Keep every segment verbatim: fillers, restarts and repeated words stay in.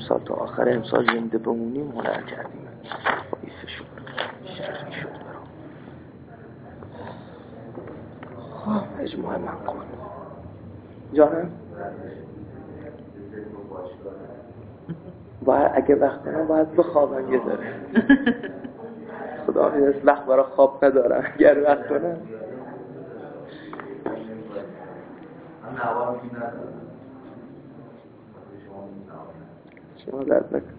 سال تا آخر امسال زنده بمونیم هنر کردیم بایفشون شرقی شد برام. خب اجماع من کن جانم باید اگه وقت کنم باید بخوابم یه داره خدا حافظ وقت برای خواب ندارم اگر وقت کنم من نوار می ندارم شما درد نکن.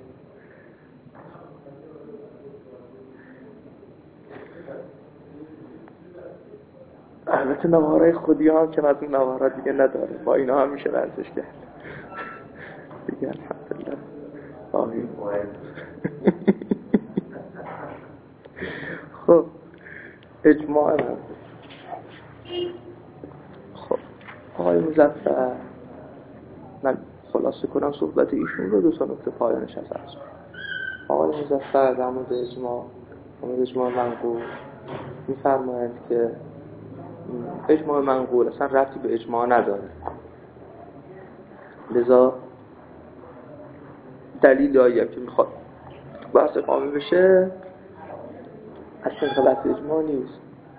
البته نوارای خودی هم که از اون نوارا دیگه نداره با اینا هم میشه ورزش کرد دیگه الحمدلله آمین. خب اجماع من خب آقای مظفر من خلاصه کنم صحبت ایشون رو دو تا نکته پایانش هست. آقای مظفر در مورد اجماع در مورد اجماع منقول میفرمایند که اجماع منقول اصلا ربطی به اجماع نداره، لذا دلیل هایی که میخواد بحث قائم بشه اصلا بحث اجماع نیست.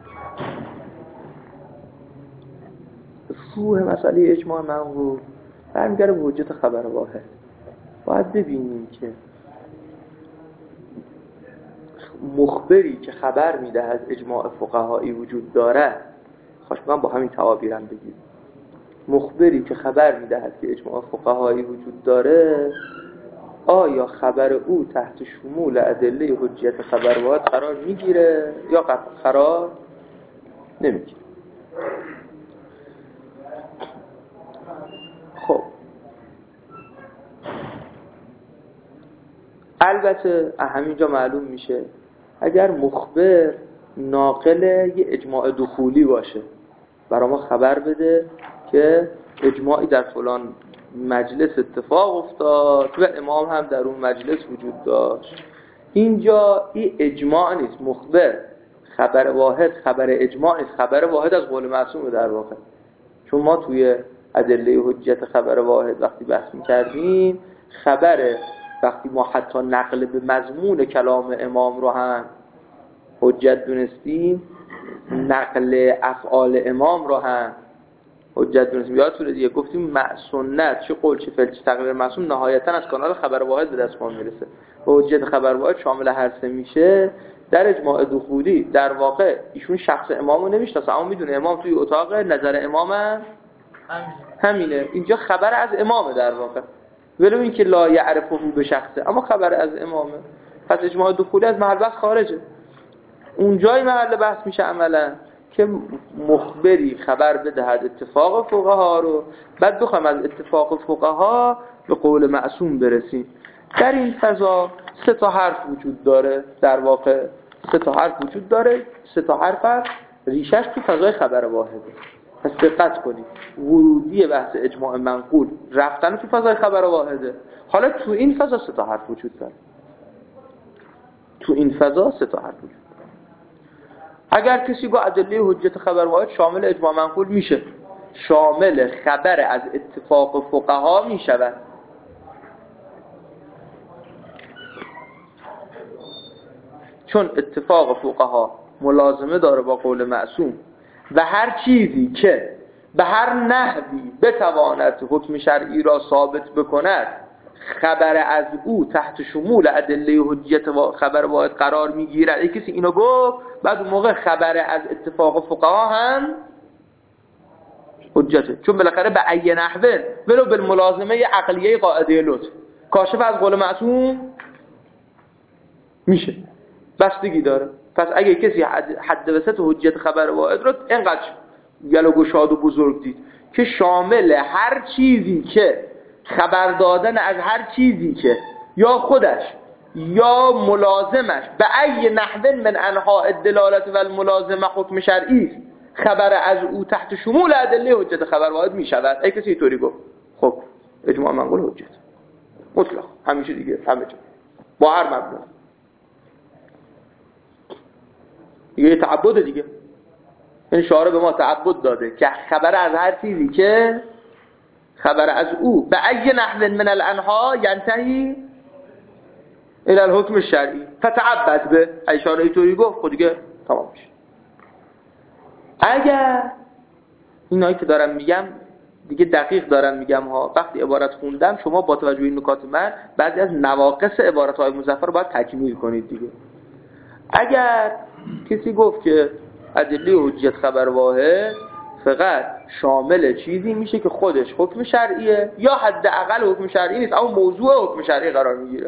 فوه مسئله اجماع منقول برمیگره به حجت خبر واحد. باید ببینیم که مخبری که خبر میده از اجماع فقهایی وجود داره، خواهش من با همین تعابیرم بگید، مخبری که خبر میده که اجماع فقهایی وجود داره آیا خبر او تحت شمول ادله حجیت خبر واحد قرار میگیره یا قرار نمیگیره؟ خب البته همینجا معلوم میشه اگر مخبر ناقل یه اجماع دخولی باشه، برای ما خبر بده که اجماعی در فلان مجلس اتفاق افتاد و امام هم در اون مجلس وجود داشت، اینجا این اجماع نیست. مخبر خبر واحد خبر اجماع نیست، خبر واحد از قول معصوم در واقع. چون ما توی ادله حجیت خبر واحد وقتی بحث می‌کردیم، خبر وقتی ما حتی نقل به مضمون کلام امام رو هم حجت دونستیم، نقل افعال امام رو هم حجت دونستیم. یادتونه دیگه گفتیم سنت چه قول چه فعل چه تقریر معصوم نهایتا از کانال خبر واحد به دست ما میرسه و حجت خبر واحد شامل هر سه میشه. در اجماع دخولی در واقع ایشون شخص امامو نمیشناسه اما میدونه امام توی اتاق، نظر امام هم همینه، اینجا خبر از امامه در واقع، ولو اینکه لا یعرفه به شخصه اما خبر از امامه. پس اجماع دخولی از محل بحث خارجه. اونجای محل بحث میشه عملا که مخبری خبر بدهد اتفاق فقها رو، بعد بخوایم از اتفاق فقها به قول معصوم برسیم. در این فضا سه تا حرف وجود داره، در واقع سه تا حرف وجود داره، سه تا حرف ریشش تو فضای خبر واحده. پس دقت کنید، ورودی بحث اجماع منقول رفتن تو فضای خبر واحده. حالا تو این فضا سه تا حرف وجود داره، تو این فضا سه تا حرف وجود داره. اگر کسی گفت ادله حجت خبر واحد شامل اجماع منقول میشه، شامل خبر از اتفاق فقها میشود. چون اتفاق فقها ملازمه داره با قول معصوم و هر چیزی که به هر نحوی بتواند حکم شرعی را ثابت بکند خبر از او تحت شمول ادله حجیت خبر واحد قرار میگیرد. یک کسی اینو گفت، بعد اون موقع خبر از اتفاق فقها هم حجته، چون بالاخره به ای نحوه ولو بالملازمه عقلیه قاعده لطف کاشف از قول معصوم میشه، بستگی داره. پس اگه کسی حد, حد وسط حجیت خبر واحد رو اینقدر گل و گشاد و بزرگ دید که شامل هر چیزی که خبر دادن از هر چیزی که یا خودش یا ملازمش به ای نحو من انواع الدلالت و الملازمه حکم شرعی خبر از او تحت شمول ادله حجت خبر واحد می شود. ای کسی اینطوری گفت، خب اجماع منقول حجت مطلق همیشه دیگه، همه جا با هر مبنا. یه تعبد دیگه، یعنی شارع به ما تعبد داده که خبر از هر چیزی که خبر از او به ای نحو من الانها ینتهی الى الحکم الشرعی فتعبد به اشاره اینطوری گفت خود دیگه تمام میشه. اگر اینایی که دارم میگم دیگه دقیق دارم میگم ها، وقتی عبارت خوندم شما با توجه به این نکات من بعضی از نواقص عبارت های مظفر رو باید تکمیل کنید دیگه. اگر کسی گفت که ادله حجیت خبر واحد فقط شامل چیزی میشه که خودش حکم شرعیه یا حداقل حکم شرعی نیست اما موضوع حکم شرعی قرار میگیره،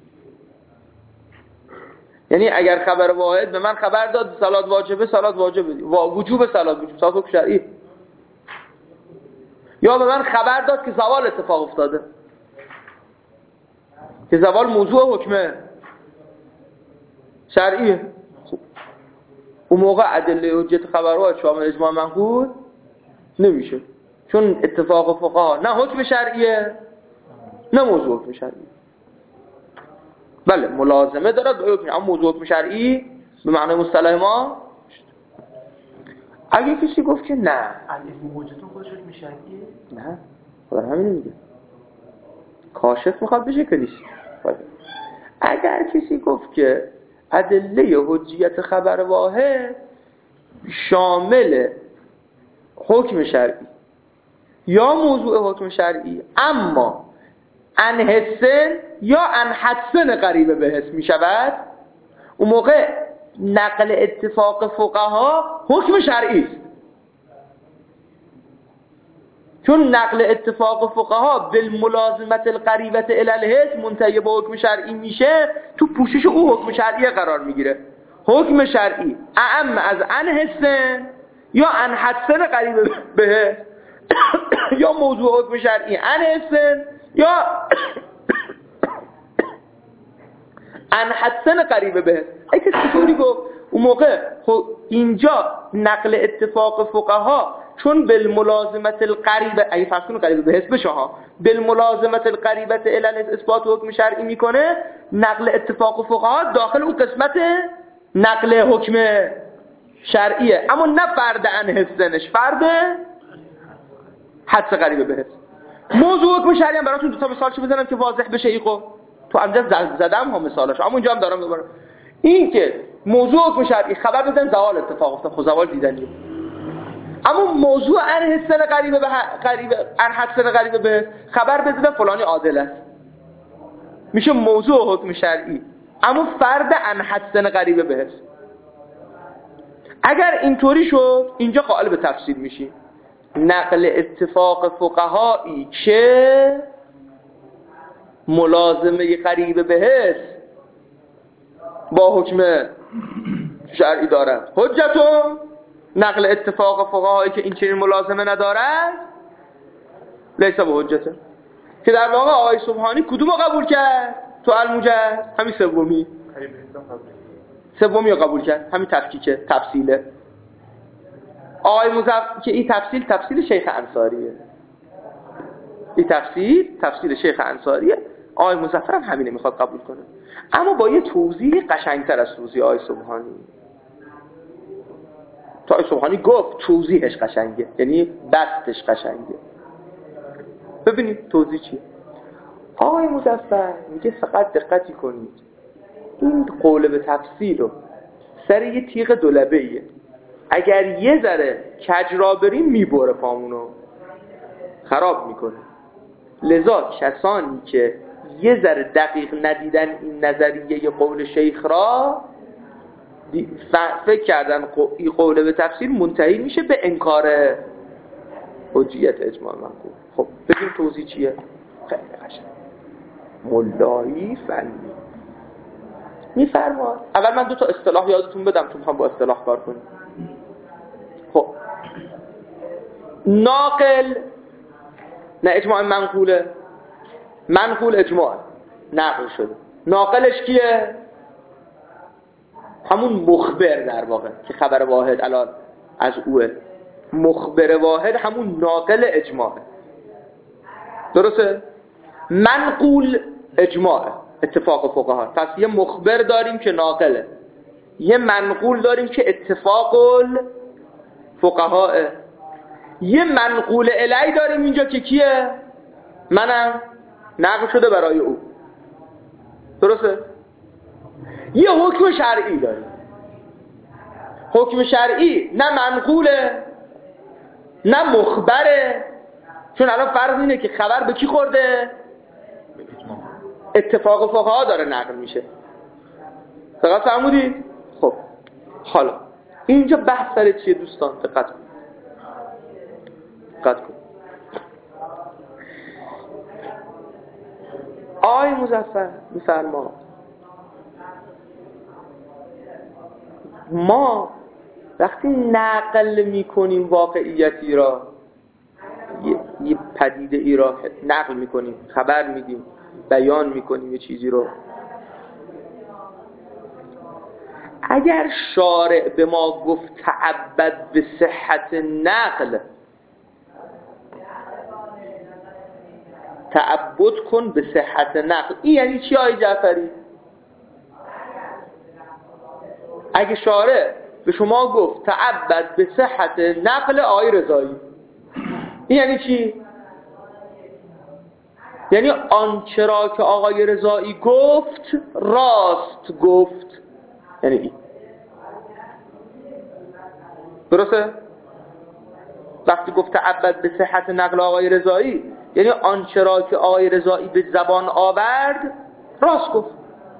یعنی اگر خبر واحد به من خبر داد صلات واجبه صلات واجبه و وجوب صلات وجوب صلات حکم شرعی، یا به من خبر داد که زوال اتفاق افتاده که زوال موضوع حکم شرعیه، خب اون موقع ادله حجیت خبر واحد شامل اجماع منقول نمیشه، چون اتفاق فقها نه حکم شرعیه نه موضوع حکم شرعی. بله ملازمه دارد به حکم، اما موضوع حکم شرعی به معنی مصطلح ما. اگه کسی گفت که نه الف موجودتون خودش حکم شرعیه، نه خدا همین نمیگه، کاشف میخواد بشه که نیست. اگر کسی گفت که ادله حجیت خبر واحد شامل حکم شرعی یا موضوع حکم شرعی اما ان حسن یا ان حدسن قریبه به حس می شود، اون موقع نقل اتفاق فقها حکم شرعی است، چون نقل اتفاق فقها بالملازمت القریبه الی الحس منتهی به حکم شرعی میشه، تو پوشش او حکم شرعی قرار میگیره. حکم شرعی اعم از ان حسن یا ان حدسن قریبه به حس یا موضوع حکم شرعی ان حسن یا ان حدسن قریبه به حس. اگه چطوری گفت اون موقع اینجا نقل اتفاق فقها چون بالملازمت القریبه ای فرض قریبه به حس بشه ها، بالملازمت القریبه الی الحس اثبات حکم شرعی میکنه، نقل اتفاق فقها داخل اون قسمت نقل حکم شرعیه، اما نه فرد ان حسنش، فرد حدس قریبه به حس. موضوع حکم شرعی هم براتون دو تا مثالش بزنم که واضح بشه. ایقو تو امجد زدم ها مثالش، اما اینجا هم دارم ببرم. این که موضوع حکم شرعی خبر بدن زوال اتفاق افتاد، خب زوال دیدنیه، اما موضوع ان حسن قریبه به قریبه ان حسن قریبه به خبر بدن فلانی عادل است، میشه موضوع حکم شرعی اما فرد ان حسن قریبه به حس. اگر اینطوری شد اینجا قائل به تفسیر میشی نقل اتفاق فقهایی که ملازمه قریبه به حس با حکم شرعی دارد حجتون، نقل اتفاق فقهایی که این چنین ملازمه ندارد لیسا به حجته. که در واقع آقای سبحانی کدومو قبول کرد تو الموجد؟ همین سومی سومی رو قبول کرد، همین تفکیکه تفصیله. آقای مظفر که این تفصیل تفصیل شیخ انصاریه، این تفصیل تفصیل شیخ انصاریه، آقای مظفر هم همینه میخواد قبول کنه، اما با یه توضیح قشنگتر از توضیح آقای سبحانی. تا آقای سبحانی گفت توضیحش قشنگه، یعنی بستش قشنگه. ببینید توضیح چیه. آقای مظفر میگه فقط دقتی کنید این قول به تفصیل رو سر یه تیغ دولبه‌ایه، اگر یه ذره کج را بریم میبره پامونو، خراب میکنه. لذا کسانی که یه ذره دقیق ندیدن این نظریه یه قول شیخ را فکر کردن این قول به تفصیل منتهی میشه به انکار حجیت اجماع منقول. خب ببین توضیح چیه؟ خیلی قشنگ مولایی فنی میفرماد. اول من دو تا اصطلاح یادتون بدم تو میخوام با اصطلاح کار کنیم. خب ناقل نه اجماع منقوله، منقول اجماع نقل شده، ناقلش کیه؟ همون مخبر در واقع که خبر واحد الان از اوه، مخبر واحد همون ناقل اجماعه، درسته؟ منقول اجماعه اتفاق فقها. پس یه مخبر داریم که ناقله، یه منقول داریم که اتفاق فقهاه. یه منقول الی داریم اینجا که کیه؟ منم، نقل شده برای او، درسته؟ یه حکم شرعی داریم. حکم شرعی نه منقوله نه مخبره، چون الان فرض اینه که خبر به کی خورده؟ اتفاق فقها داره نقل میشه. دقت فرمودید؟ خب حالا اینجا بحث سر چیه دوستان؟ دقت کنید دقت کنید آقای مظفر میفرما ما وقتی نقل میکنیم واقعیتی را، یه, یه پدیده ای را نقل میکنیم، خبر میدیم، بیان میکنیم یه چیزی رو، اگر شارع به ما گفت تعبد به صحت نقل، تعبد کن به صحت نقل، این یعنی چی آقای جعفری؟ اگه شارع به شما گفت تعبد به صحت نقل آقای رضایی، این یعنی چی؟ یعنی آنچه را که آقای رضایی گفت راست گفت، یعنی این. درسته؟ وقتی گفت تعبد به صحت نقل آقای رضایی یعنی آنچه را که آقای رضایی به زبان آورد راست گفت.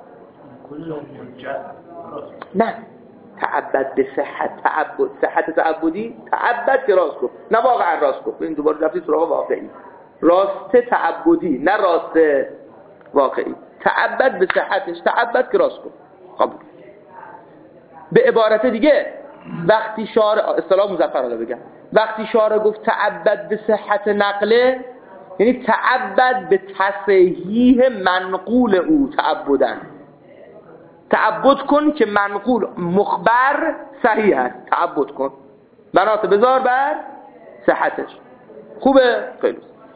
نه، تعبد به صحت تعبد، صحت تعبدی، تعبد که راست گفت، نه واقعا راست گفت. این دوباره رفتی سراغ واقعی، راست تعبدی نه راست واقعی. تعبد به صحتش، تعبد که راست گفت. خب به عبارت دیگه وقتی شارع، اصطلاح مظفر رو بگم، وقتی شارع گفت تعبد به صحت نقله یعنی تعبد به تصحیح منقول او، تعبدن تعبد کن که منقول مخبر صحیح است، تعبد کن، بنات بذار بر صحتش. خوبه؟ خیلی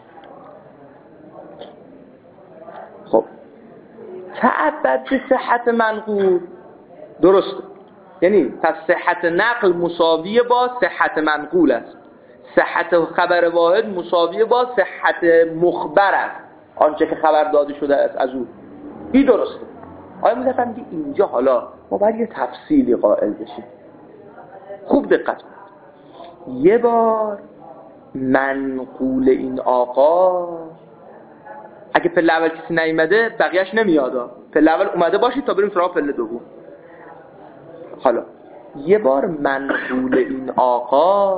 خب تعبد به صحت منقول درسته، یعنی پس صحت نقل مساویه با صحت منقول است، صحت خبر واحد مساویه با صحت مخبر است، آنچه که خبر داده شده است از او. این درسته. آیا مظفر میگه اینجا حالا ما باید یه تفصیلی قائل بشیم. خوب دقت کنید. یه بار منقول این آقا اگه پله اول کسی نیامده بقیه‌اش نمیاد، پله اول اومده باشید تا بریم سراغ پله دوم. حالا یه بار منقول این آقا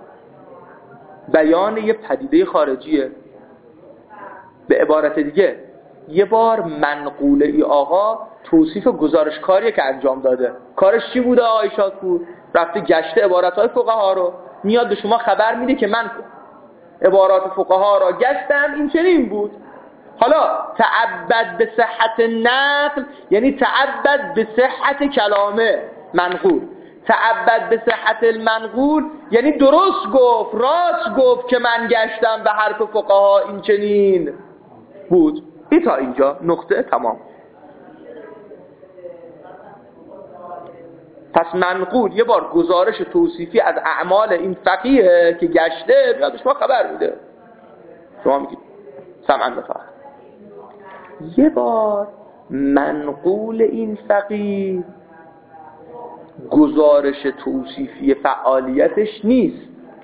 بیان یه پدیده خارجیه، به عبارت دیگه یه بار منقول این آقا توصیف گزارشکاریه که انجام داده. کارش چی بوده آقای شادپور؟ رفته گشته عبارتهای فقها رو، میاد به شما خبر میده که من عبارات فقها را گشتم، این چنین بود. حالا تعبد به صحت نقل یعنی تعبد به صحت کلامه منقول، تعبد به صحت المنقول یعنی درست گفت، راست گفت که من گشتم به حرف فقها این چنین بود. این تا اینجا نقطه تمام. پس منقول یه بار گزارش توصیفی از اعمال این فقیه که گشته بیاد شما خبر میده، شما میگید سمعا بفرمایید. یه بار منقول این فقیه گزارش توصیفی فعالیتش نیست،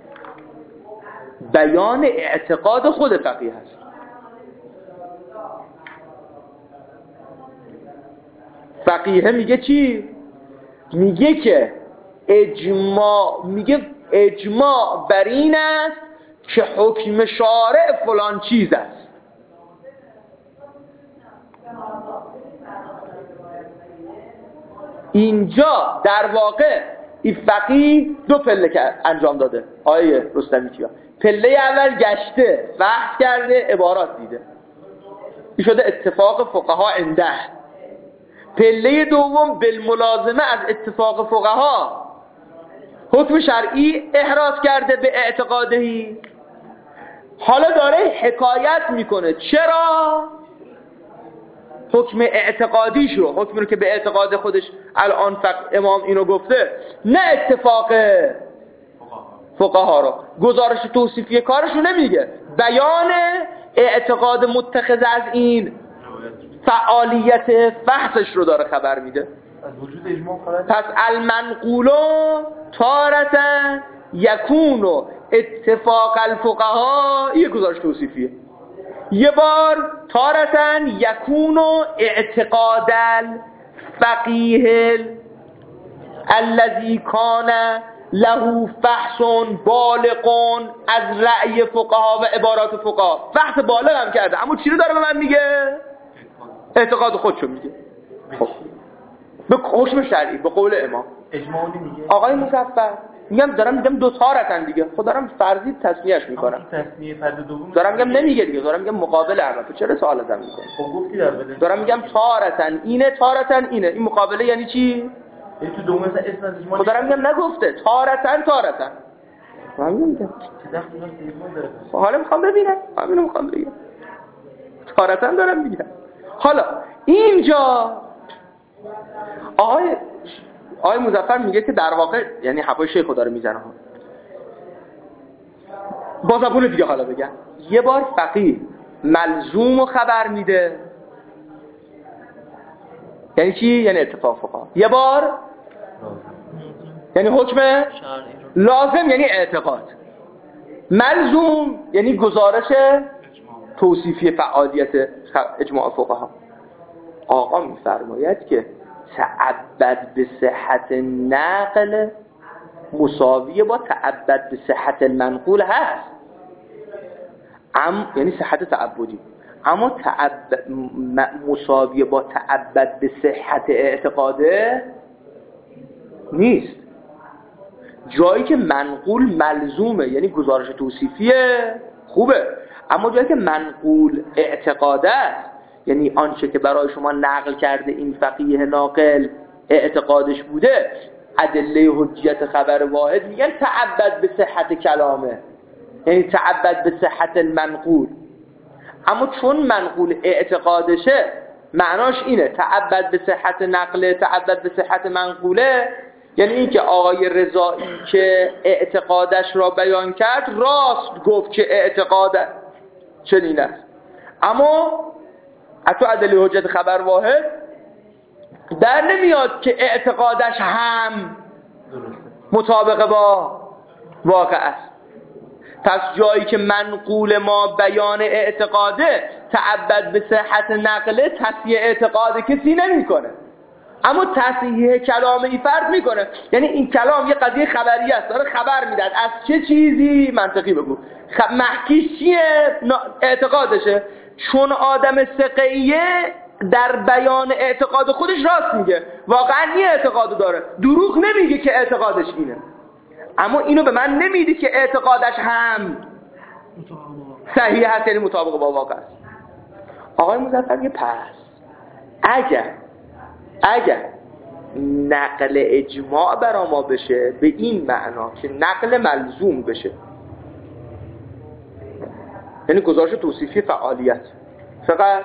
بیان اعتقاد خود فقیه هست. فقیه میگه چی؟ میگه که اجماع، میگه اجماع بر این است که حکم شارع فلان چیز است. اینجا در واقع این فقیه دو پله که انجام داده آیه رستمی کیا. پله اول گشته، بحث کرده، عبارات دیده، این شده اتفاق فقها عنده. پله دوم بالملازمه از اتفاق فقها حکم شرعی احراز کرده به اعتقادهی. حالا داره حکایت میکنه چرا حکم اعتقادیش رو، حکمی رو که به اعتقاد خودش الان فقط امام اینو گفته، نه اتفاق فقها رو. گزارش توصیفی کارشو نمیگه، بیان اعتقاد متخذ از این فعالیت فحصش رو داره خبر میده. از وجود اجماع خارج. پس المنقول تارة یکون اتفاق الفقها، یه گزارش توصیفیه. یه بار تارة یکون اعتقاد الفقیه الذی کان له فحص بالغ از رأی فقها و عبارات فقها. فحص بالغ هم کرده، اما چی رو داره به من میگه؟ اعتقاد خودشو میگه. خب به حکم شرعی، به قول امام. اجماع میگه آقای مظفر میگم دارم میگم دو تارتن دیگه. خب دارم فرضی تصمیهش میکنم. تصمیه فرد دوم دارم میگم نمیگه دیگه، دارم میگم مقابل عرفه. چرا سوال ازم میکنی؟ خب گفتی در بده. دارم میگم تارتن اینه، تارتن اینه. این مقابله یعنی چی؟ یعنی تو دوم مثلا اسم از اجماع. خب دارم میگم نگفته تارتن تارتن. من میگم چه دخلی داره اجماع داره؟ خب حالا میخوام ببینم. همینو میخوام بگم. تارتن دارم میگم. حالا اینجا آقای آقای مظفر میگه که در واقع یعنی حرفای شیخو داره میزنه. با زبون دیگه حالا بگم، یه بار فقیه ملزوم و خبر میده، یعنی چی؟ یعنی اتفاق فقها. یه بار یعنی حکم لازم، یعنی اعتقاد. ملزوم یعنی گزارش توصیفی فعالیت اجماع فقها. آقا میفرماید که تعبد به صحت نقل مساویه با تعبد به صحت المنقول هست، ام یعنی صحت تعبدی، اما تعبد مساویه با تعبد به صحت اعتقاده نیست. جایی که منقول ملزومه یعنی گزارش توصیفیه خوبه، اما جایی که منقول اعتقاده است یعنی آنچه که برای شما نقل کرده این فقیه ناقل اعتقادش بوده، ادله حجیت خبر واحد میگن تعبد به صحت کلامه، یعنی تعبد به صحت المنقول. اما چون منقول اعتقادشه معناش اینه تعبد به صحت نقله، تعبد به صحت منقوله، یعنی این که آقای رضایی که اعتقادش را بیان کرد راست گفت که اعتقاد چنین است، اما حتی ادله حجت خبر واحد در نمیاد که اعتقادش هم مطابق با واقع است. پس جایی که منقول ما بیان اعتقاده تعبد به صحت نقله تصحیح اعتقاد کسی نمی کنه، اما تصحیح کلام ای فرد میکنه. یعنی این کلام یه قضیه خبری است، داره خبر میدن از چه چیزی، منطقی بگو خب محکیش چیه؟ اعتقادشه. چون آدم ثقه‌ایه در بیان اعتقاد خودش راست میگه، واقعا این اعتقادو داره، دروغ نمیگه که اعتقادش اینه، اما اینو به من نمیده که اعتقادش هم صحیح هست یعنی مطابق با واقع است. آقای مظفر میگه پس اگر اگر نقل اجماع برا ما بشه به این معنا که نقل ملزوم بشه، یعنی گزارش توصیفی فعالیت، فقط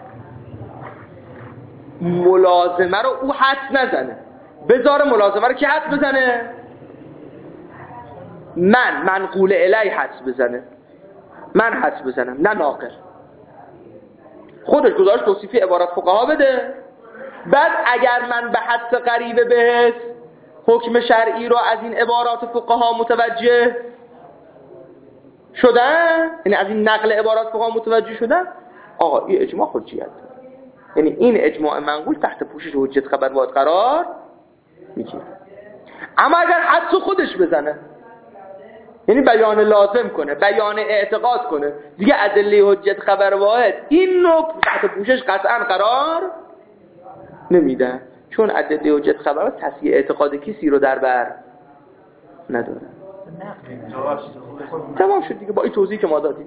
ملازمه رو او حدس نزنه، بذاره ملازمه رو که حدس بزنه، من منقول الی حدس بزنه، من حدس بزنم نه ناقل، خودش گزارش توصیفی عبارت فقها بده، بعد اگر من به حدس قریب بهش حکم شرعی رو از این عبارات فقها متوجه شدن، یعنی از این نقل عبارات فقها متوجه شدن، آقا این اجماع حجیت داره، یعنی این اجماع منقول تحت پوشش حجت خبر واحد قرار میگیره. اما اگر حدس خودش بزنه، یعنی بیان لازم کنه، بیان اعتقاد کنه، دیگه ادله حجت خبر واحد این رو تحت پوشش قطعا قرار نمیدن، چون ادله حجت خبر واحد تصحیح اعتقاد کسی رو در بر نداره. تمام شد دیگه با این توضیحی که ما دادیم.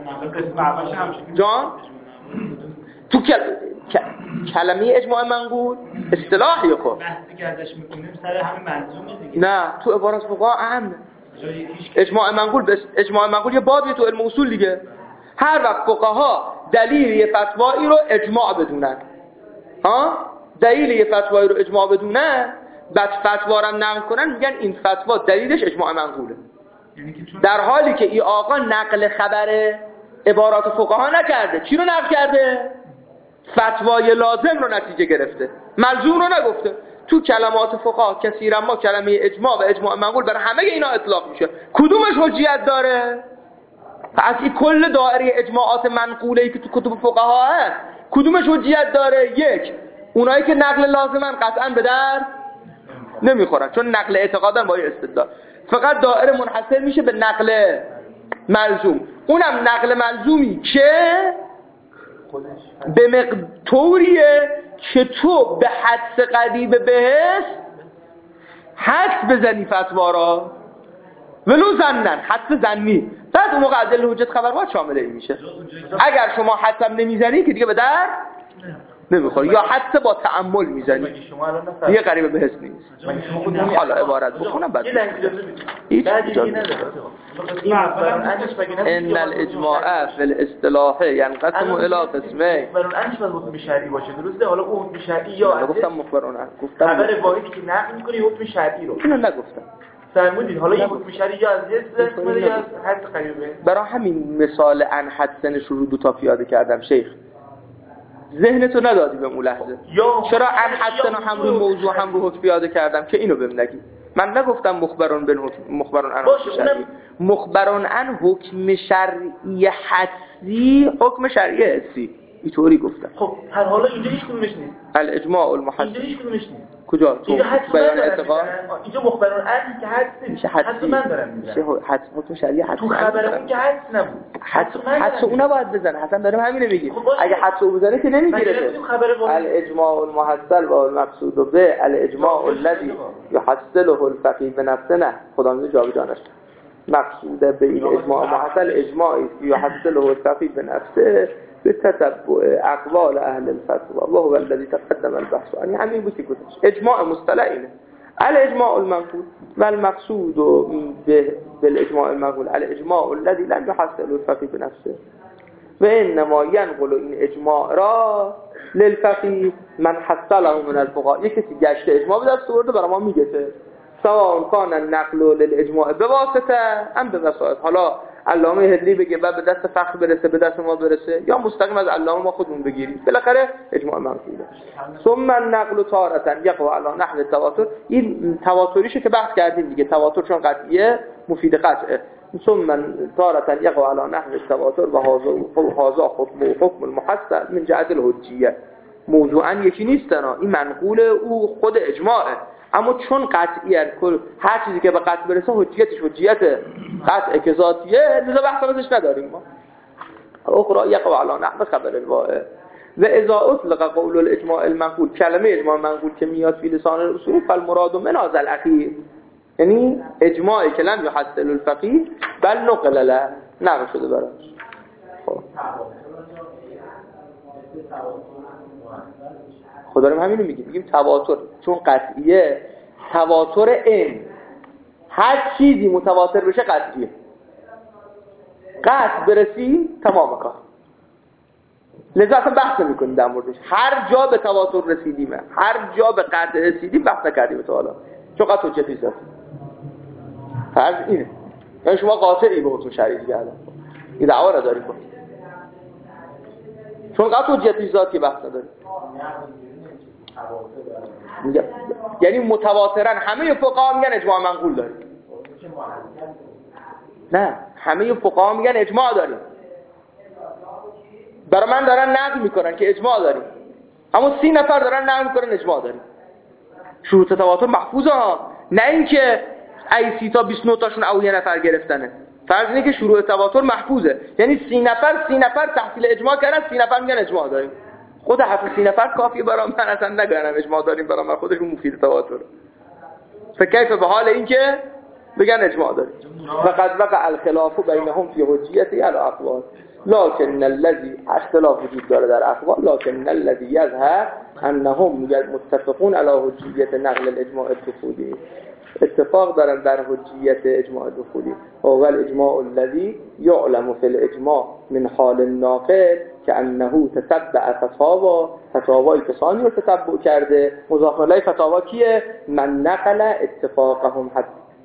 جان تو کل... کلمه اجماع منقول اصطلاحی خب بحثی که ازش میکنیم سر همین منظومه دیگه. نه تو عبارات فقها اهم اجماع منقول بس... اجماع منقول یه بابی تو علم اصول دیگه. هر وقت فقها دلیل یه فتوایی رو اجماع بدونن، ها دلیل یه فتوایی رو اجماع بدونن، بعد فتوا رو نقل کنن، میگن این فتوا دلیلش اجماع منقوله. در حالی که این آقا نقل خبر عبارات فقها نکرده. چی رو نقل کرده؟ فتوای لازم رو نتیجه گرفته، ملزوم رو نگفته. تو کلمات فقها کثیرا ما کلمه اجماع و اجماع منقول برای همه اینا اطلاق میشه. کدومش حجیت داره؟ از این کل دایره اجماعات منقوله‌ای که تو کتب فقها هست کدومش حجیت داره؟ یک، اونایی که نقل لازمن قطعا به در نمیخورن چون نقل اعتقادن با استدلال. فقط دایره منحصر میشه به نقل ملزوم، اونم نقل ملزومی که به مقدوریه که تو به حدس قریب بهش حدس بزنی فتوا را ولو زنن، حدس زنی. بعد اون موقع ادله حجت خبر باید شامل این میشه. اگر شما حدسم نمیزنی که دیگه به در نمیخوری، یا حدس با تأمل میزنی دیگه قریب به حس نیست. حالا عبارت بخونم بعد هیچ ان الاجماع فی الاصطلاح ينقسم الى قسمین. مخبرون عنش باید حکم شرعی باشه، درسته؟ حالا اون حکم شرعی یا گفتم مخبرون عنه، گفتم خبر واحدی که نقل میکنه حکم شرعی رو اینو نگفتم. فرمودید حالا این حکم شرعی یا از حس داره یا از حد قریبه. برای همین مثال ان حدسن رو دو تا پیاده کردم شیخ، ذهنتو ندادی به اون لحظه. چرا ان حدسن هم رو موضوع هم رو حکم پیاده کردم که اینو بهم نگی. من نگفتم مخبرون بن حکم مخبرون ان حکم شرعی، مخبرون ان حکم شرعی حدسی حکم شرعی حسی، اینطوری گفتم. خب هر حالا اینجا هیچ کدومش نیست. الاجماع المحسن اینجا هیچ کدومش نیست. کجا؟ تو بیان اعتقاد اینجا مخبرون ان که حدس میشه، حدس من دارم میزنم. حدس حکم شرعی حدس تو خبر اون که حدس نبود. حدس حدس اون نباید بزنه. حسن داریم همینو میگیم. اگه حدس او بزنه که نمیگیره. الاجماع المحصل و المقصود به الاجماع الذي يحصله الفقيه بنفسه. نه خدا میگه جاودانش مقصود به این اجماع محصل اجماعی است يحصله الفقيه بنفسه به تتبع اقوال اهل الفتوا و هو الذي تقدم البحث. یعنی همین بود که گفتش اجماع مصطلح اینه. الاجماع المنقول و المقصود به بالاجماع المنقول الاجماع الذي لم يحصل الفقيه بنفسه و انما ينقل این اجماع را للفقيه من حصله من الفقهاء. یکی که گشته اجماع به دست آورده برای ما میگه سواء کان النقل للاجماع بواسطه ام به وسائط. حالا علامه هدلی بگه بعد به دست فقه برسه به دست ما برسه یا مستقیم از علامه ما خودمون بگیریم، بالاخره اجماع منقوله. ثم النقل تارة يقع على نحو التواتر. این تواتریشه که بحث کردیم دیگه، تواتر چون قطعیه مفید قطعه. ثم تارة يقع على نحو التواتر و هذا حکم حکم المحصل من جهت الحجیه. موضوعا یکی نیستن، این منقول او خود اجماعه، اما چون قطعیه هر چیزی که به قطع برسه حجیتش حجیت قطع که ذاتیه، لذا بحث ازش نداریم ما. اخرى یقع علی نحو خبر الواقع و اذا اطلق قول الاجماع المنقول، کلمه اجماع منقول که میاد فی لسان الاصول فالمراد من هذا الاخیر، یعنی اجماعی که لم يحصل الفقيه بل نقل له، نقل شده براش. خب خدا داریم همینو میگیم، میگیم تواتر چون قطعیه، تواتر این هر چیزی متواتر بشه قطعیه، قطع برسی تمام کار. لذا اصلا بحث نمی‌کنیم در موردش. هر جا به تواتر رسیدیم، هر جا به قطع رسیدیم بحث نکردیم تا حالا، چون قطع حجتی است. فرض اینه، یعنی شما قاطعی به حکم شرعی کردن، این دعوا را دارید کنید، چون قطع حجتی ذاتی بحث نداریم. یعنی متواترن همه فقها میگن اجماع منقول داریم. نه، همه فقها میگن اجماع داریم. برای من دارن نقل میکنن که اجماع داریم، اما سی نفر دارن نقل میکنن اجماع داریم. شروط تواتر محفوظه ها، نه اینکه ای سی تا بیست و نه تاشون او یه نفر گرفتنه. فرض اینه که شروط تواتر محفوظه، یعنی سی نفر سی نفر تحصیل اجماع کردن، سی نفر میگن اجماع داریم. خود حرف سی نفر کافیه برای من اصلا نگرنم اجماع داریم، برای من خودشون مفید تواتر. فکیف به حال این که بگن اجماع داریم. فقط وقع الخلاف بینهم فی حجیت الاقوال لكن الذي اختلاف وجود داره در اقوال، لكن الذي يظهر انهم متفقون على حجیت نقل الاجماع الدخولی، اتفاق دارن در حجیت اجماع دخولی. اول اجماع الذي يعلم في الاجماع من حال الناقل که انه تتبع فتاوا، فتاوای کسانی رو تتبع کرده. مضاف الیه فتاوا کیه؟ من نقل اتفاقهم حد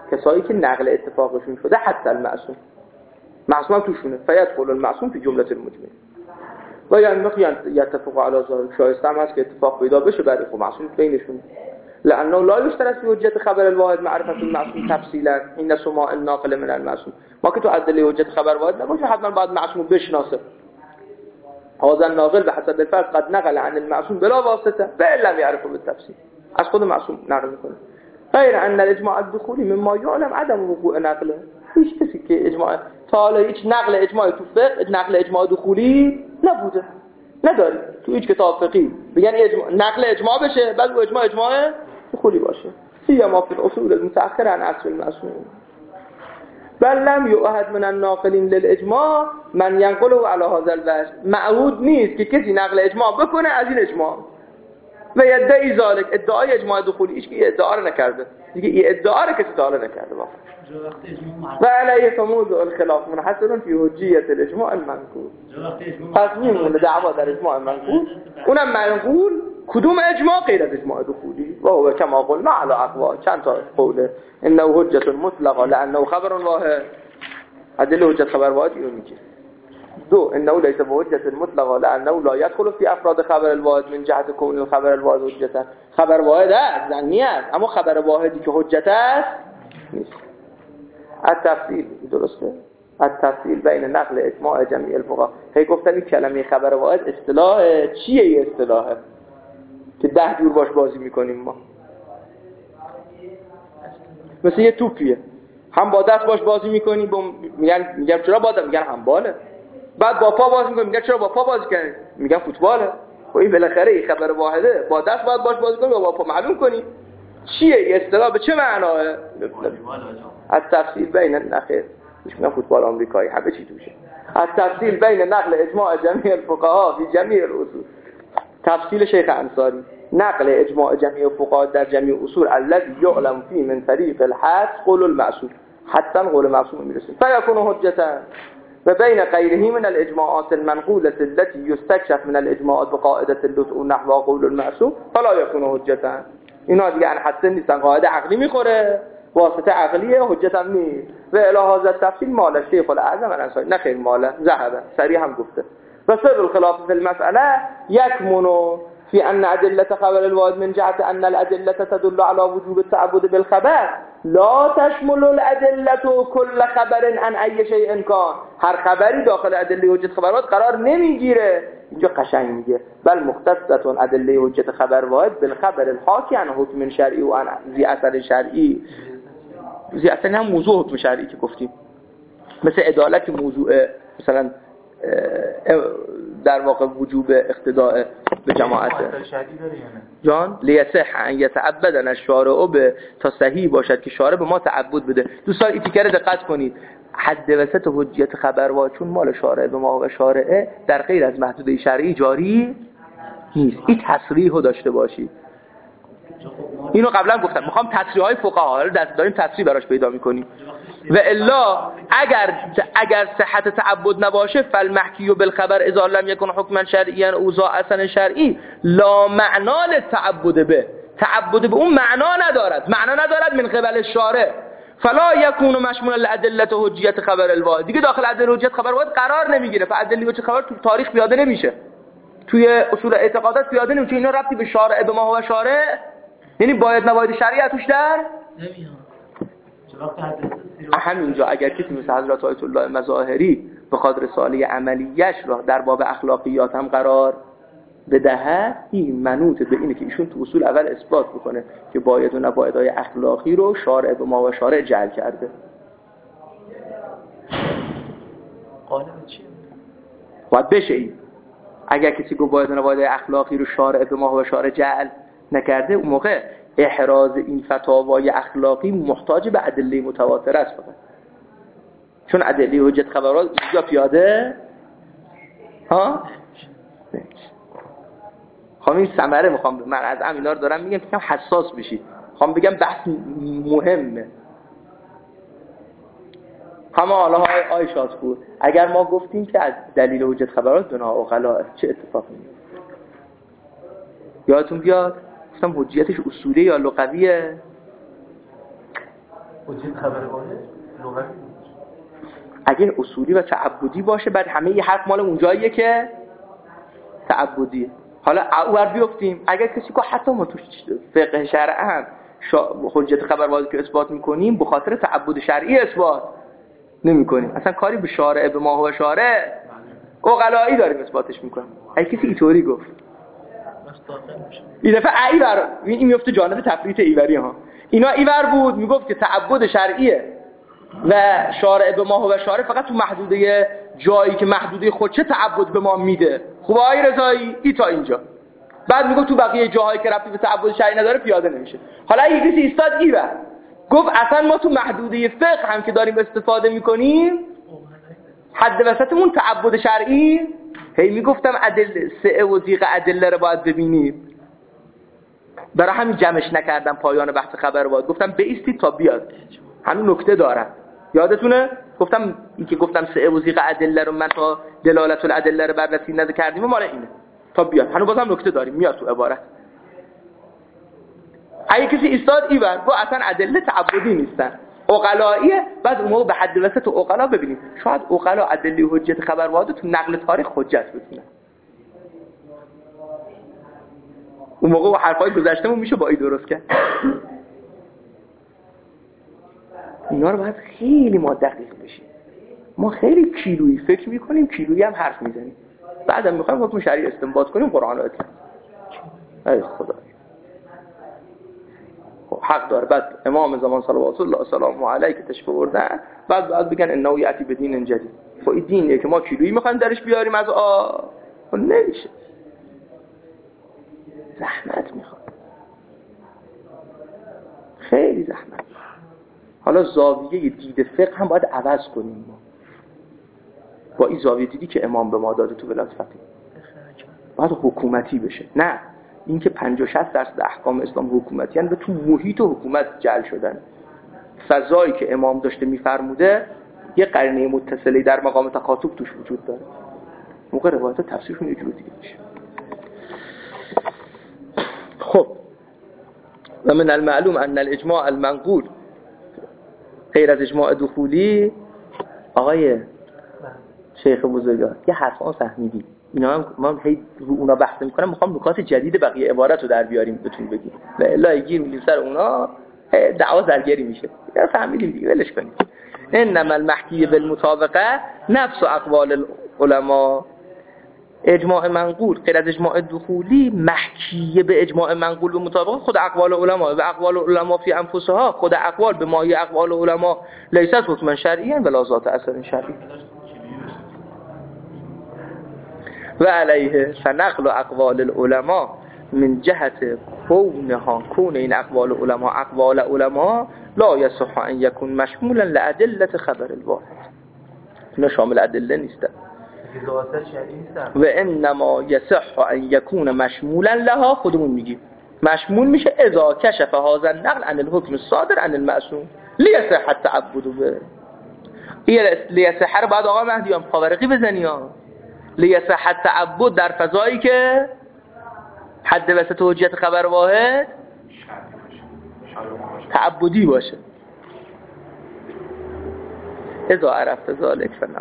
کسایی که نقل اتفاقشون شده حتی المعصوم، معصوم هم توشونه. فیدخل المعصوم فی جمله المجمع و یعنی میگن یتفق علی ظاهر، شایسته هم هست که اتفاق پیدا بشه برای خب معصوم بینشون، لانه لا یشترط فی حجت خبر الواحد معرفت المعصوم تفصیلا این سماع الناقل من المعصوم. ما که تو ادله حجت خبر واحد نباشه حتما بعد معصوم بشناسه. هذا الناقل بحسب الفرض قد نقل عن المعصوم بلا واسطه فإن لم يعرفه بالتفصيل، از خود معصوم نقل میکنه. غیر ان الاجماع الدخولی مما یعلم عدم وقوع نقله. هیچ کسی که اجماع تا حالا هیچ نقل اجماع تو فقه نقل اجماع دخولی نبوده، نداری تو هیچ کتاب فقهی بگن اجماع نقل اجماع بشه بعد او اجماع اجماع دخولی باشه. سیما فی الاصول المتأخره عن اصل المعصوم. بل لم یعهد من الناقلین للاجماع من ينقله على هذا الوجه. معهود نیست که کسی نقل اجماع بکنه از این اجماع و یدعی ذلك، ادعای اجماع دخولی ایش که ادعا رو نکرده دیگه، این ادعا رو کسی تعالی نکرده واقعا. و علیه فموضوع الخلاف منحصر فی حجیت الاجماع المنقول. پس میمونه دعوا در اجماع منقول، اونم منقول کدوم اجماع غیر از اجماع دخولی. و هو کما قلنا علی اقوال، چند تا قوله انه حجت مطلقه لانه خبر واحد، ادله حجت خبر واحد اینو میگه. دو انه ليس بحجت مطلقه لانه لا يدخل في افراد خبر الواحد من جهت كون الخبر الواحد حجت. خبر واحد است زنی است اما خبر واحدی که حجت است نیست. التفصیل درسته، التفصیل بین نقل اجماع جمعی الفقها. هی گفتن این کلمه خبر واحد اصطلاح چیه؟ این اصطلاحه که ده جور باش بازی میکنیم ما، مثل یه توپیه، هم با دست باش بازی میکنیم با... میگن میگم چرا با دست؟ میگن هندباله. بعد با پا بازی میکنیم، میگن چرا با پا بازی کنیم؟ میگن فوتباله. خب این بالاخره این خبر واحده، با دست باید باش بازی کنیم و با پا معلوم کنیم چیه این اصطلاح، به چه معناه؟ التفصیل بین النقل، مش میگن فوتبال آمریکایی همه چی توشه. التفصیل بین نقل اجماع جمعی الفقها فی جميع الاصول. تفصیل شیخ انصاری نقل اجماع جمعی فقها در جمعی اصول الذي يعلم فيه من طریق الحدس قول المعصوم، حتى قول معصوم میرسه فيكون حجتا. و بین غیره من الاجماعات المنقوله التي يستكشف من الاجماعات بقاعده اللطء نحو قول المعصوم فلا يكون حجتا. اینا دیگه ان حسن نیستن، قاعده عقلی میخوره، واسطه عقلیه، حجت هم نیست. و الی هذا التفصیل مال شیخ الاعظم الانصاری، نه خیر ماله ذهب صریح هم گفته. و سر الخلاف في المساله يكمن في ان ادله خبر الواحد من جهه ان الادله تدل على وجوب التعبد بالخبر لا تشمل الادله كل خبر عن اي شيء كان. هر خبری داخل ادله حجت خبر واحد قرار نمیگیره. اینجا قشنگ میگه بل مختصه ادله حجت خبر واحد بالخبر الحاکی عن حکم شرعی و عن ذی اثر شرعی. ذی اثر هم موضوع حکم شرعی که گفتیم، مثل عدالت موضوع مثلا در واقع وجوب اقتداء به جماعت جان لیصح ان یتعبدن الشارع به، تا صحیح باشد که شارع به ما تعبد بده. دوستان این تیکر دقت کنید، حد وسط حجیت خبر واحد چون مال شارع به ما و شارعه در غیر از محدوده شرعی جاری نیست. این تصریحو داشته باشید. اینو قبلا گفتم، میخوام تصریح‌های فقها رو داریم تصریح براش پیدا می‌کنیم. و الا اگر اگر صحت تعبد نباشه فالمحکی بالخبر اذا لم يكن حکما شرعیا او ذا اصلا شرعی لا معنا للتعبد به. تعبد به اون معنا ندارد، معنا ندارد من قبل الشارع فلا يكون مشمولا لادله حجیت خبر الواحد. دیگه داخل ادله حجیت خبر واحد قرار نمیگیره. فادله حجیت خبر تو تاریخ پیاده نمیشه، توی اصول اعتقادات پیاده نمیشه. اینا ربطی به شارع به ما و شارع، یعنی باید نباید شریعت توش در نمیاد. همینجا اگر کسی مثل حضرت آیت الله مظاهری به خاطر رساله عملیش را در باب اخلاقیات هم قرار بدهد، این منوط به اینه که ایشون تو اصول اول اثبات بکنه که باید و نبایدهای اخلاقی رو شارع به ما و شارع جعل کرده. قالب چیه؟ باید بشه این. اگر کسی گفت باید و نبایدهای اخلاقی رو شارع به ما و شارع جعل نکرده، اون موقع احراز این فتاوای اخلاقی محتاج به ادله متواتر است فقط. چون ادله حجت خبرات اینجا پیاده ها خواهم این ثمره میخوام من از امینا رو دارم میگم که حساس بشی. خواهم بگم بحث مهمه. همه حالا های آی شادپور اگر ما گفتیم که از دلیل حجت خبرات دونه عقلا چه اتفاقی میفته؟ یادتون بیاد گفتم حجیتش اصولی یا لغویه؟ حجیت خبر واحد لغوی اگه اصولی و تعبدی باشه بعد همه یه حرف مال اونجاییه که تعبدیه. حالا اول بیفتیم اگر کسی که حتی ما تو فقه شرع هم حجت خبر واحد که اثبات میکنیم به خاطر تعبد شرعی اثبات نمیکنیم، اصلا کاری به شارع به ما و شارع عقلایی داریم اثباتش میکنیم. اگه کسی اینطوری گفت این دفعه ایور این میفته جانب تفریط ایوری ها. اینا ایور بود میگفت که تعبد شرعیه و شارع به ما و شارع فقط تو محدوده جایی که محدوده خودشه تعبد به ما میده. خب آقای رضایی ای تا اینجا، بعد میگفت تو بقیه جاهایی که ربطی به تعبد شرعی نداره پیاده نمیشه. حالا اگه کسی ایستاد ایور گفت اصلا ما تو محدوده فقه هم که داریم استفاده میکنیم حد وسطمون تعبد شرعی، هی میگفتم ادله سعه و ضیق ادله رو باید ببینید، برای همین جمعش نکردم پایان بحث خبر واحد، گفتم بایستید تا بیاد، همین نکته دارم یادتونه گفتم این که گفتم سعه و ضیق ادله رو من تا دلالت الادله رو بررسی نکردیم مال اینه تا بیاد، هنوز بازم نکته داریم میاد تو عبارت. اگه کسی ایستاد ایور گفت اصلا ادله تعبدی نیستن عقلاییه، بعد اون موقع به حد وسط عقلا ببینیم شاید عقلا ادله حجت خبر واحد تو نقل تاریخ حجت بتونه، اون موقع با حرفای گذشتهمون میشه با ای درست کرد. اینا رو باید خیلی ما دقیق بشیم. ما خیلی کیلویی فکر میکنیم کیلویی هم حرف میزنیم، بعدم میخوایم حکم شرعی استنباط کنیم قرآن آیات. ای خدا حق داره. بعد امام زمان صلوات الله سلام علیه که تشریف بردن بعد بعد بگن انه یاتی بدین جدید. خب این دینیه که ما کیلویی میخوایم درش بیاریم از آ نمیشه، زحمت میخواد، خیلی زحمت. حالا زاویه دید فقه هم باید عوض کنیم ما با این زاویه دیدی که امام به ما داده تو ولایت فقیه باید حکومتی بشه. نه این که پنجاه شصت درصد احکام اسلام حکومتی هستند و تو محیط حکومت جعل شدن، فضایی که امام داشته میفرموده یه قرینه متصلی در مقام تخاطب توش وجود داره، موقع روایت تفسیرشون یه جور دیگه میشه. خب و من المعلوم ان الاجماع المنقول غیر از اجماع دخولی. آقای شیخ بزرگوار یه حرفا فهمیدی اینا هم ما هی رو اونا بحث میکنم، میخوام نکات جدید بقیه عبارت رو در بیاریم بتون بگیم و الا گیر میلیم سر اونا دعوا زرگری میشه. یا فهمیدیم دیگه ولش کنیم. انما المحکی بالمطابقه نفس اقوال العلماء. اجماع منقول غیر از اجماع دخولی محکیه به اجماع منقول به مطابقه خود اقوال علما و اقوال علما فی انفسها، خود اقوال به ماهی اقوال علما لیست حکما شرعیا ولا ذات اثر شرعی. و علیه فنقل اقوال العلماء من جهت کونها کون این اقوال علماء اقوال علماء لا یصح ان یکون مشمولا لادله خبر الواحد. اینا شامل ادله نیستن و انما یصح ان یکون مشمولا لها. خودمون میگیم مشمول میشه اذا کشف هذا النقل عن الحكم الصادر عن المعصوم لیصح التعبد به. این لیصح رو بعد آقا مهدی هم خاورقی بزنی ها. لیصح التعبد در فضایی که حد وسط حجت خبر واحد تعبدی باشه. اذا عرفت ذلك فنقل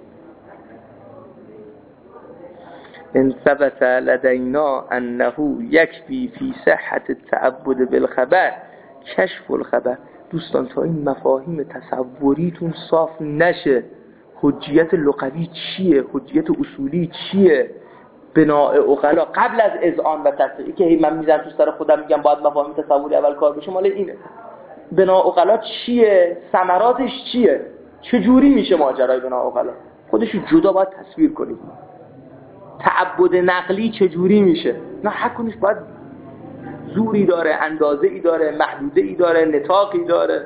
ان ثبت لدينا انه يكفي في صحة التعبد بالخبر کشف الخبر. دوستان تا این مفاهیم تصوریتون صاف نشه حجیت لغوی چیه، حجیت اصولی چیه، بناء عقلا قبل از اذعان و تصدیقی که من میذارم تو سر خودم میگم باید مفاهیم تصوری اول کار بشه، مال اینه. بناء عقلا چیه، ثمراتش چیه، چه جوری میشه ماجرای بناء عقلا، خودش جدا باید تصویر کنید. تعبد نقلی چه جوری میشه، نه حکمش باید زوری داره، اندازه ای داره، محدوده ای داره، نطاقی داره.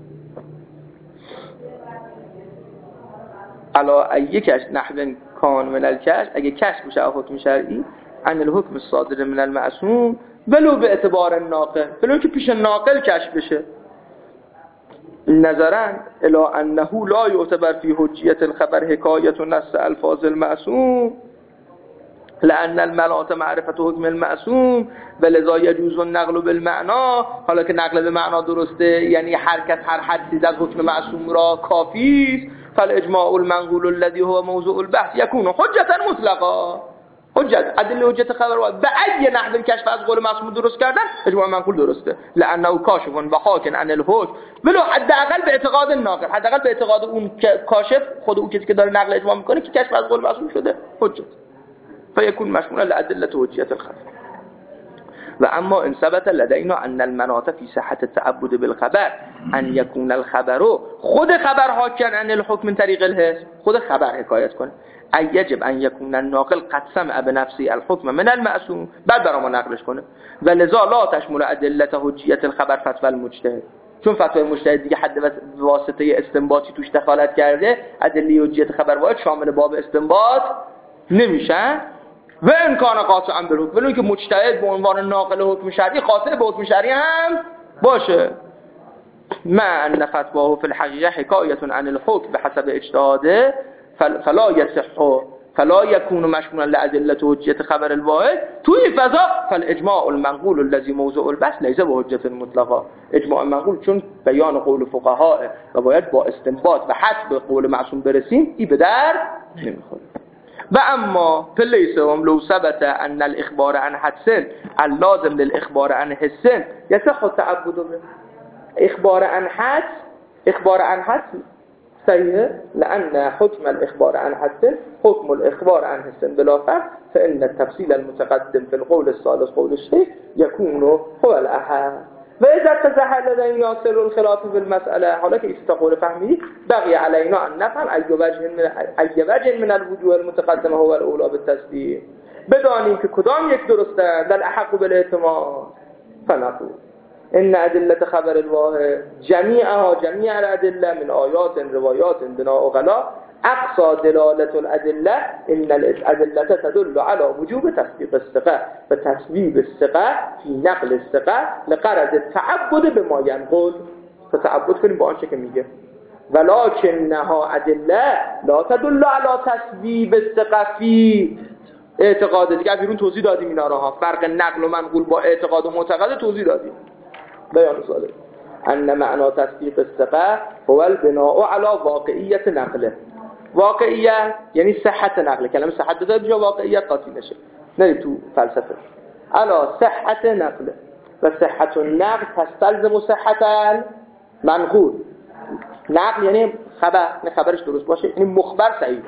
علا یکش نحو کان من الکشف، اگه کشف بشه حکم شرعی عن الحکم الصادر من المعصوم ولو به اعتبار الناقل، ولو که پیش ناقل کشف بشه. نظرا الى انه لا يعتبر في حجیت الخبر حکایت و نص الفاظ المعصوم لأن المناط معرفت حکم المعصوم و لذا یجوز النقل بالمعنا. حالا که نقل به معنا درسته یعنی هر کس هر حدسی از حکم معصوم را کافی است، فالاجماع المنقول الذي هو موضوع البحث يكون حجة مطلقا. حجت ادله حجت خبر و به ای نحو کشف از قول معصوم درست کردن اجماع منقول درسته، لانه کاشف و حاکن عن الحکم ولو حداقل به اعتقاد ناقل، حداقل به اعتقاد اون کاشف خود اون کسی که داره نقل اجماع میکنه که کشف از قول معصوم شده حجت، فیکون مشمولا لادله حجت الخبر. و اما ان ثبت لدينا ان المناط في صحة التعبد بالخبر ان يكون الخبر خود خبر حاکن عن الحکم من طریق الحس، خود خبر حکایت کنه، ای یجب ان یکون الناقل قد سمع بنفسه الحکم من المعصوم، بعد برام نقلش کنه. و لذا لا تشمل ادله حجیت الخبر فتوى المجتهد، چون فتوای مجتهد دیگه حد واسطه استنباطی توش دخالت کرده، ادله حجیت خبر واحد شامل باب استنباط نمیشن. و امکان قاطعا به حکم، ولی که مجتهد به عنوان ناقل حکم شرعی قاطع به حکم شرعی هم باشه. ما ان فتواه فی الحقیقه حکایت عن الحکم بحسب اجتهاده فلا يصح فلا يكون مشمولا لادله حجیت خبر الواحد. توی فضا فالاجماع المنقول الذي موضوع البحث ليس بحجت مطلقه. اجماع منقول چون بیان قول فقها و باید با استنباط و حد به قول معصوم برسیم، این به در نمیخوره. و اما فلیس هم لو ثبت ان الاخبار عن حدث اللازم للاخبار عن حس يصح التعبد به. اخبار عن حدث اخبار عن حدث صحيح، لأن حكم الإخبار عن حدث حكم الإخبار عن حس بلا فرق، فإن التفصيل المتقدم في القول الثالث قول الشيخ يكون هو الأحد. وإذا اتضح لدينا يصل الخلاف في المسألة، حالا که استقول فهمی بقي علينا أن نفهم أي وجه من أي وجه من الوجوه المتقدمة هو الأولى بالتصديق، بدانیم که کدام یک درسته در احق بالاعتماد. فنقول ان ادله خبر الواحد جميعها جميع الادله من آیات روایات بنا عقلا اقصى دلاله الادله ان الادله تدل على وجوب تصدیق الثقه و تصویب الثقه في نقل الثقه لغرض التعبد بما ينقل، فتعبد کنیم با آنچه که میگه. ولكنها ادله لا تدل على تصویب الثقه في اعتقاد. دیگه بیرون توضیح دادیم اینا رو ها، فرق نقل و منقول با اعتقاد و معتقد توضیح دادیم. بیان ساله ان معنا تصدیق الثقه هو البناء على واقعیت نقله. واقعیت یعنی صحت نقله، کلمه صحت داده بجا واقعیت قاطی نشه، نه تو فلسفه. علا صحت نقله و صحت النقل تستلزم صحت المنقول. نقل یعنی خبر، نه خبرش درست باشه، یعنی مخبر صحیح،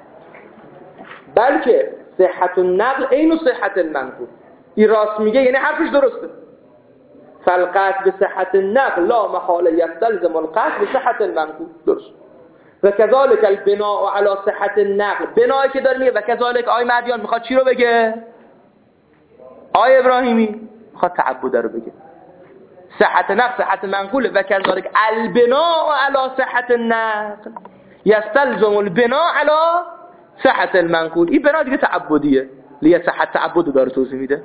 بلکه صحت النقل عین صحت المنقول. این راست میگه یعنی حرفش درسته. فالقطع به صحت النقل لا محاله یستلزم القطع به صحت المنقول. درست. و کذالک البناء علی صحت النقل، بنایی که داره میگه و کذالک آی مدیان میخواد چی رو بگه؟ آی ابراهیمی میخواد تعبد رو بگه. صحت نقل صحت منقول و کذالک البناء علی صحت النقل یستلزم البناء علی صحت المنقول. این بنا دیگه تعبدیه، لیه صحت تعبد داره توضیح میده.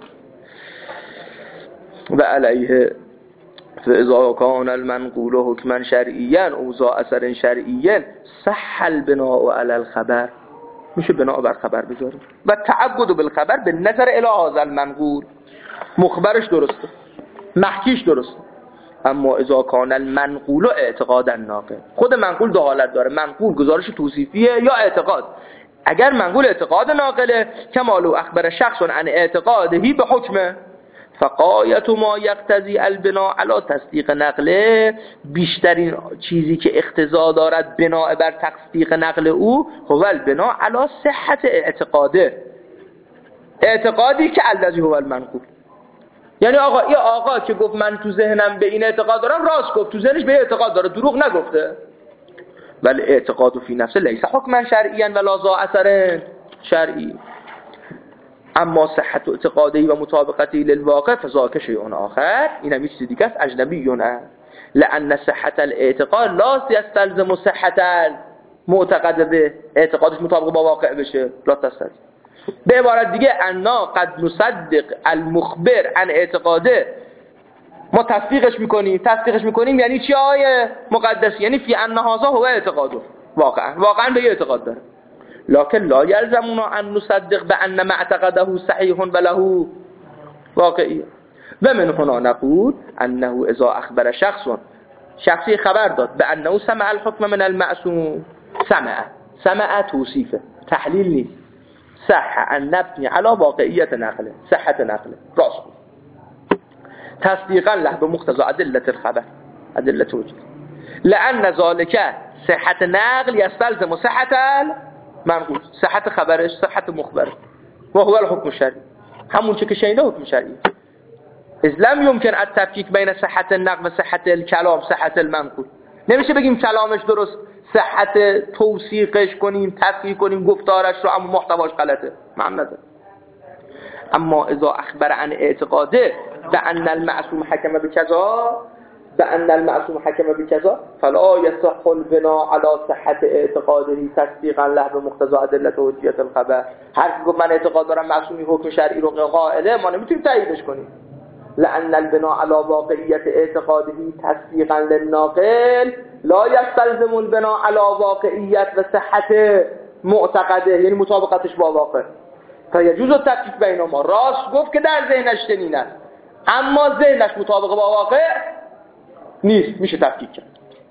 و علیه فاذا كان المنقول حكما شرعيا او ذا اثر شرعيا صح البناء على الخبر، میشه بنا بر خبر بذاریم. و تعبد بالخبر به نظر الی هذا المنقول، مخبرش درسته، محکیش درسته. اما اذا كان المنقول اعتقادا ناقل، خود منقول دو حالت داره، منقول گزارش توصیفیه یا اعتقاد. اگر منقول اعتقاد ناقله کمالو اخبر شخص عن اعتقادهی به حکمه، فقایت ما یقتضی البناء علی تصدیق نقله، بیشترین چیزی که اقتضا دارد بنا بر تصدیق نقل او هو البناء علی صحت اعتقاده، اعتقادی که الذی هو المنقول. یعنی آقا این آقا که گفت من تو ذهنم به این اعتقاد دارم، راست گفت، تو ذهنش به اعتقاد داره، دروغ نگفته. ولی اعتقاد فی نفسه لیس حکما شرعیا ولا ذا اثر شرعی. اما صحت اعتقادی و مطابقتی للواقع فذاک شیء آخر، این هم چیز دیگه است، اجنبیونه. لان صحت الاعتقاد لا یستلزم صحت المعتقد به، اعتقادش مطابق با واقع بشه لا تستلزم. به عبارت دیگه انا قد نصدق المخبر عن اعتقاده، ما تصدیقش میکنیم. تصدیقش میکنیم یعنی چی آیه مقدس؟ یعنی فی ان هذا هو اعتقاده، واقعا واقعا به اعتقاد داره. لكن لا يلزمنا أن نصدق بأن ما اعتقده صحيح وله واقعي. و من هنا نقول أنه إذا أخبر شخص شخصی خبر داد به انه سمع الحكم من المعصوم، سمع سمع توصیفه، تحلیل نیست، صح ان نبنی على واقعیت نقله، صحت نقله، راست بود، تصدیقا له به مقتضى ادله الخبر، ادله وجود، لان ذلك صحت نقل يستلزم صحت المنقول، صحت خبرش صحت مخبر و هو الحكم الشرعي، همون چه که شینه حکم شرعی. إذ لم يمكن التفكيك بين صحة النقل و صحة الكلام صحة المنقول. نمیشه بگیم کلامش درست، صحت توثیقش کنیم، تصحیح کنیم گفتارش رو، اما محتواش غلطه، معنی نداره. اما اذا اخبر عن اعتقاده بأن المعصوم حكم بكذا بأن المعصوم حكم بكذا فلا يصح البناء على صحة اعتقاده تصديقا له بمقتضى ادله حجیت الخبر. هر کی گفت من اعتقاد دارم معصومی حکم شرعی رو قائله، ما نمیتونیم تاییدش کنیم. لأن البناء على واقعية اعتقاده تصديقا للناقل لا يستلزم البناء على واقعية وصحة معتقده، یعنی مطابقتش با واقع. فيجوز التفكيك بينهما. راست گفت که در ذهنش چنین است، اما ذهنش مطابق با واقع نیست، میشه تفکیک کرد.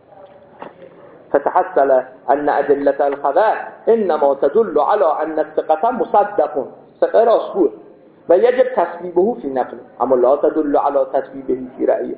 فتحصل أن أدلة الخبر إنما تدل على أن الثقة مصدق، ثقة راست بود و یجب تصویبه فی نقل، اما لا تدل على تصویبه فی رأیه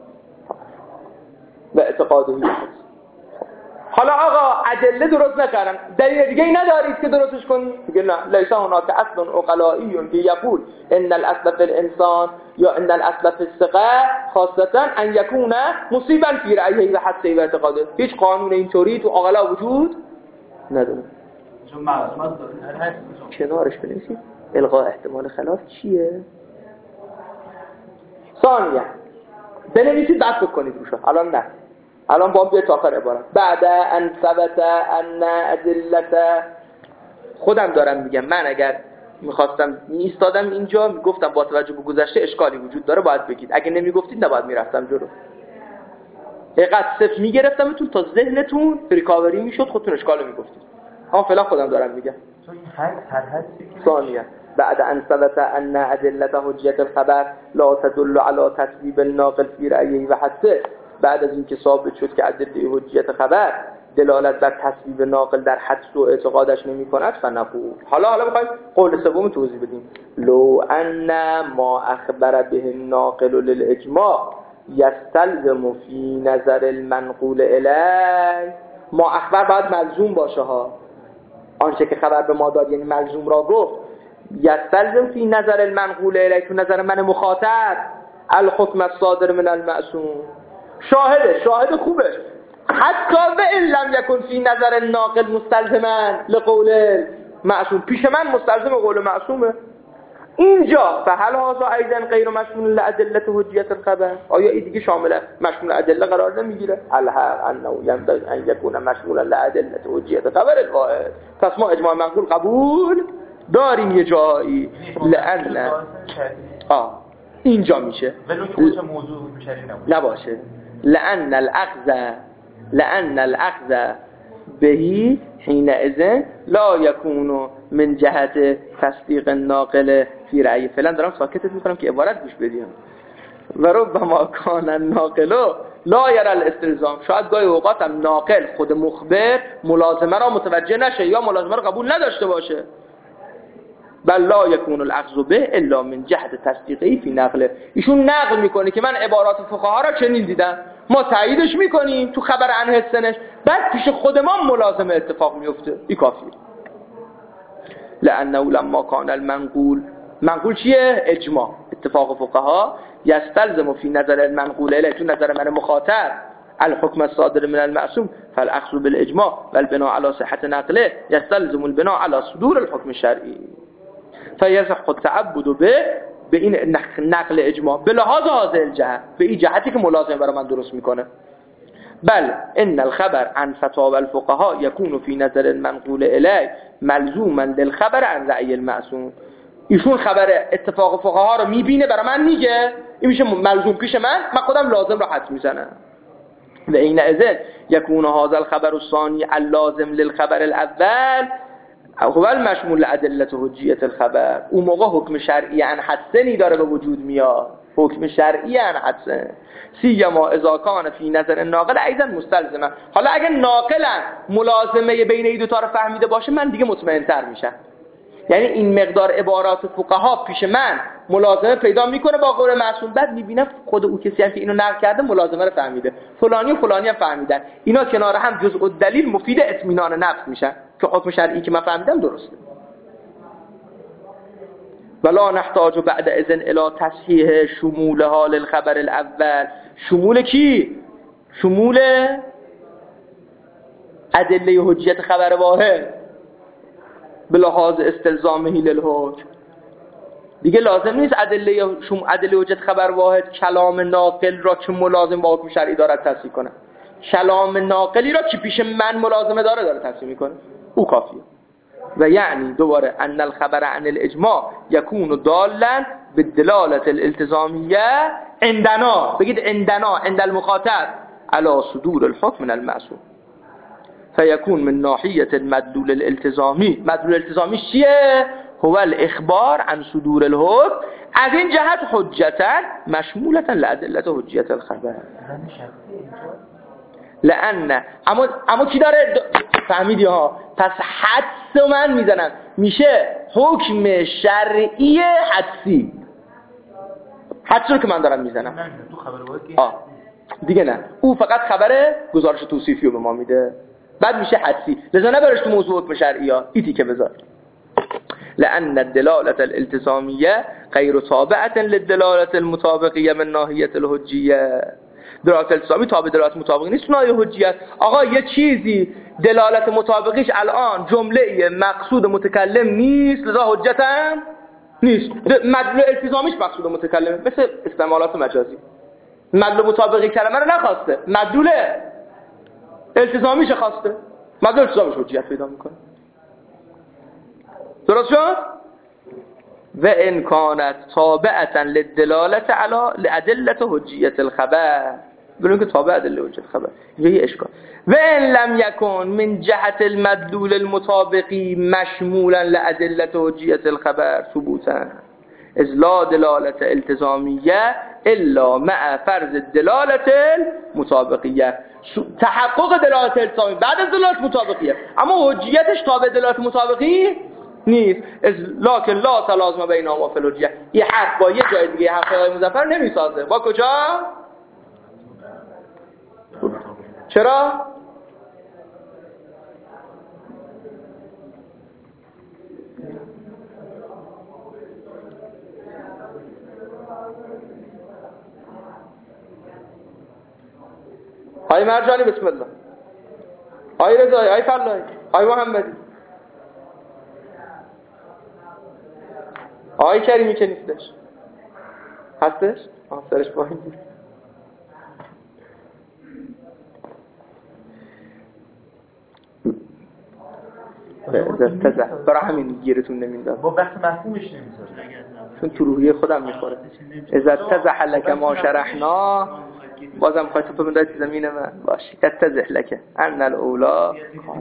و اعتقاده. حالا آقا ادله درست نکردن، دلیل دیگه ای ندارید که درستش کنید؟ میگه نه، لیس هناک اصل عقلایی که یقول ان الاصل فی الانسان یا ان الاصل فی الثقه خاصه ان یکون مصیبا فی رأیه و حدسه و اعتقاده. هیچ قانون اینطوری تو عقلا وجود نداره. چون معصومات داره. کنارش بنویسید الغاء احتمال خلاف چیه؟ ثانیه بنویسید بعد فکر کنید روش. الان نه، الان با هم بیاید تا آخر عبارت. بعد ان ثبت ان ادله، خودم دارم میگم، من اگر میخواستم میستادم اینجا میگفتم با توجه به گذشته اشکالی وجود داره باید بگید، اگه نمیگفتید نباید میرفتم جلو. اینقدر صفر میگرفتمتون تا ذهنتون ریکاوری میشد، خودتون اشکالو میگفتید. اما فعلا خودم دارم میگم. ثانية بعد أن ثبت أن أدلة حجية الخبر لا تدل على تصويب الناقل في رأيه و حدسه، بعد از اینکه ثابت شد که ادله حجیت خبر دلالت بر تصویب ناقل در حدس و اعتقادش نمی‌کند فنقول. حالا حالا بخوایم قول سوم توضیح بدیم. لو ان ما اخبر به الناقل للاجماع يستلزم في نظر المنقول الیه، ما اخبر باید ملزوم باشه ها، آنچه که خبر به ما داد یعنی ملزوم را گفت. یستلزم فی نظر المنقول الیه، تو نظر من مخاطب، الحکم الصادر من المعصوم، شاهده شاهد خوبه، حتی و ان لم یکن فی نظر الناقل مستلزما لقول معصوم، پیش من مستلزم قول معصومه. اینجا فهل هذا ایضا غیر مشمول لادله حجیت الخبر، آیا این دیگه شامل مشمول ادله قرار نمیگیره؟ الحق انه ينبغي ان يكون مشمولا لادله حجیت خبر الواحد. پس ما اجماع منقول قبول داریم یه جایی، لان آه اینجا میشه ولو که اونجا موضوع مشری نباشه، لان الاخذ لان الاخذ بهی حینئذ لا یکون من جهت تصدیق الناقل فی رأی. فعلا دارم ساکتت میکنم که عبارت گوش بدیم. و ربما کان الناقل لا یرى الاستلزام، شاید گاهی اوقات هم ناقل خود مخبر ملازمه را متوجه نشه یا ملازمه را قبول نداشته باشه. بل لا یکون الاخذ به الا من جهت تصدیقی فی نقله، ایشون نقل میکنه که من عبارات فقها را چنین دیدم، ما تاییدش میکنیم تو خبر عن حسنش، بعد پیش خود ما ملازمه اتفاق میفته، این کافیه. لانه لما کان المنقول، منقول چیه؟ اجماع، اتفاق فقها، یستلزم فی نظر المنقول الیه، تو نظر من مخاطب، الحكم الصادر من المعصوم فالاخذ بالاجماع والبناء على صحة نقله يستلزم البناء على صدور الحكم الشرعي فيصح التعبد به به این نقل اجماع به لحاظ هذه الجهه، به این جهتی که ملازمه برای من درست میکنه. بل ان الخبر عن فتاوى الفقهاء يكون في نظر المنقول الیه ملزوما للخبر عن رأی المعصوم، ایشون خبر اتفاق فقها رو میبینه برای من میگه، این میشه ملزوم پیش من، من خودم لازم رو حد میزنم. و این اذن یکون هذا الخبر الثانی اللازم للخبر الاول خب المشمول ادله حجیت الخبر، اون موقع حکم شرعی عن حسنی داره به وجود میاد، حکم شرعی عن حسن سیما اذا کان فی نظر ناقل ایضا مستلزمه. حالا اگه ناقلا ملازمه بین این دو تا رو فهمیده باشه من دیگه مطمئن‌تر میشم، یعنی این مقدار عبارات فقها پیش من ملازمه پیدا میکنه با قول معصوم، بعد میبینم خود او کسی هم که اینو نقل کرده ملازمه رو فهمیده، فلانی و فلانی هم فهمیدن، اینا کنار هم جزء الدلیل مفید اطمینان نفس میشن که حکم شرعی که من فهمیدم درسته. ولا نحتاج بعد اذن الى تصحیح شمول حال الخبر الاول. شمول کی؟ شمول ادله حجیت خبر واحد به لحاظ استلزامه للحکم. دیگه لازم نیست ادله شم ادله حجت خبر واحد کلام ناقل را که ملازم با حکم شرعی دارد تصحیح کنه، کلام ناقلی را که پیش من ملازمه داره داره تصحیح میکنه، او کافیه. و یعنی دوباره ان الخبر عن الاجماع یکون دالا بالدلاله الالتزامیه عندنا، بگید عندنا عند المخاطب على صدور الحكم من المعصوم، فيكون من ناحية المدلول الالتزامي. مدلول الالتزامي چیه؟ هو الاخبار عن صدور الحكم، از این جهت حجتا مشمولة لأدلة حجية الخبر. لأن اما اما کی داره فهمیدی ها؟ پس حدس من میزنم میشه حکم شرعی حدسی، حدس رو که من دارم میزنم تو خبر واحد آه دیگه نه، او فقط خبر گزارش توصیفی رو به ما میده، بعد میشه حدسی، لذا نبرش تو موضوع حکم شرعی ها ایتی که بذار. لأن الدلالة الالتزامية غير تابعة للدلالة المطابقية من ناحية الحجية. دلالت التزامی تابع دلالت مطابقی نیست ناحیه حجیت. آقا یه چیزی دلالت مطابقیش الان جمله مقصود متکلم نیست لذا حجت هم نیست، مدلول التزامیش مقصود متکلمه، مثل استعمالات مجازی. مدلول مطابقی کلمه رو نخواسته، مدلول التزامیش خواسته، مدلول التزامیش حجیت پیدا میکنه. درست شد؟ و ان کانت تابعه للدلاله علی لادله حجیت الخبر، ببینید که تابع ادله حجیت الخبر یه اشکال. و ان لم یکن من جهت المدلول المطابقی مشمولا لادله حجیت الخبر ثبوتا اذ لا دلاله التزامیه الا مع فرض الدلاله المطابقیه. تحقق دلالت التزامی بعد از دلالت مطابقیه، اما حجیتش تابع دلالت مطابقی نیست. لکن لا تلازم بینهما فی الحجیه. این حق با یه جای دیگه حق آقای مظفر نمیسازه. با کجا؟ چرا؟ آی مرجانی بسم الله، آی رضایی، آی فلایی، آی محمدی، آی کریمی که نیستش هستش؟ آه سرش با این دید. برای همین گیرتون نمیداد، با بحث مفهومش نمیذاره، چون تو روحیه خودم میخوره. ازت تزح لک ما شرحنا، بازم خواهی تو بنداید زمین من باشی تتزح لک ان الاولا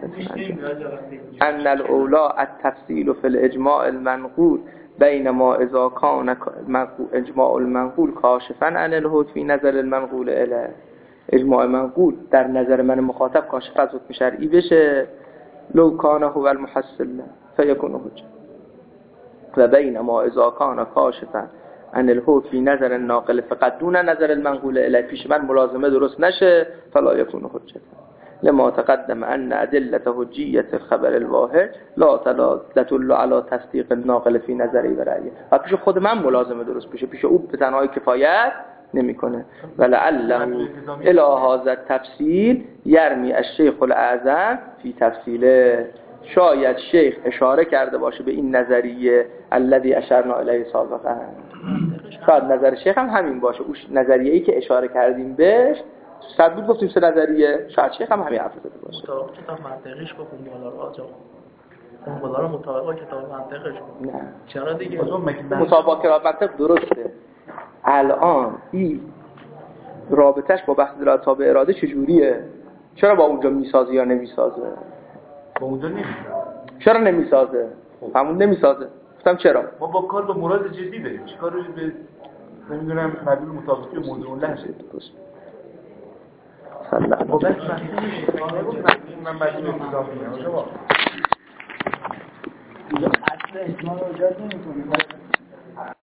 ان الاولا التفصیل فی الاجماع المنقول بین ما اذا کان اجماع المنقول کاشفا عن الحکم فی نظر المنقول الیه. اجماع منقول در نظر من مخاطب کاشف از حکم شرعی بشه، لو کان هو المحصل فیکون حجه، و بین ما اذا کان کاشفا عن الحکم فی نظر الناقل فقط دون نظر المنقول الیه، پیش من ملازمه درست نشه فلا یکون حجه. لما تقدم ان ادله حجیت الخبر الواحد لا تدل على تصدیق الناقل فی نظری و رأیه. و پیش خود من ملازمه درست بشه، پیش او به تنهایی کفایت نمیکنه. ولعله الی هذا التفصیل یرمی الشیخ الاعظم فی تفصیله. شاید شیخ اشاره کرده باشه به این نظریه الذی اشرنا الیه سابقا. شاید نظر شیخ هم همین باشه، اون نظریه‌ای که اشاره کردیم بهش صد بود گفتیم سه نظریه، شاید شیخ هم همین حرف زده باشه. مطابق کتاب منطقیش با اون بالا رو آجا اون بالا رو مطابق کتاب منطقش بود. نه چرا دیگه؟ مطابق کتاب منطق درسته. الان این رابطش با بحث دلالت تابع اراده چجوریه؟ چرا با اونجا میسازه یا نمیسازه؟ با اونجا نمیسازه. چرا نمیسازه؟ همون نمیسازه. گفتم چرا؟ ما با کار به مراد جدی داریم، چیکار رو به نمیدونم مدلول مطابقی موضوع لحظه سلام. با بس من مدلول اضافی میگم شما اصلا اجماع رو ایجاد نمی‌کنه.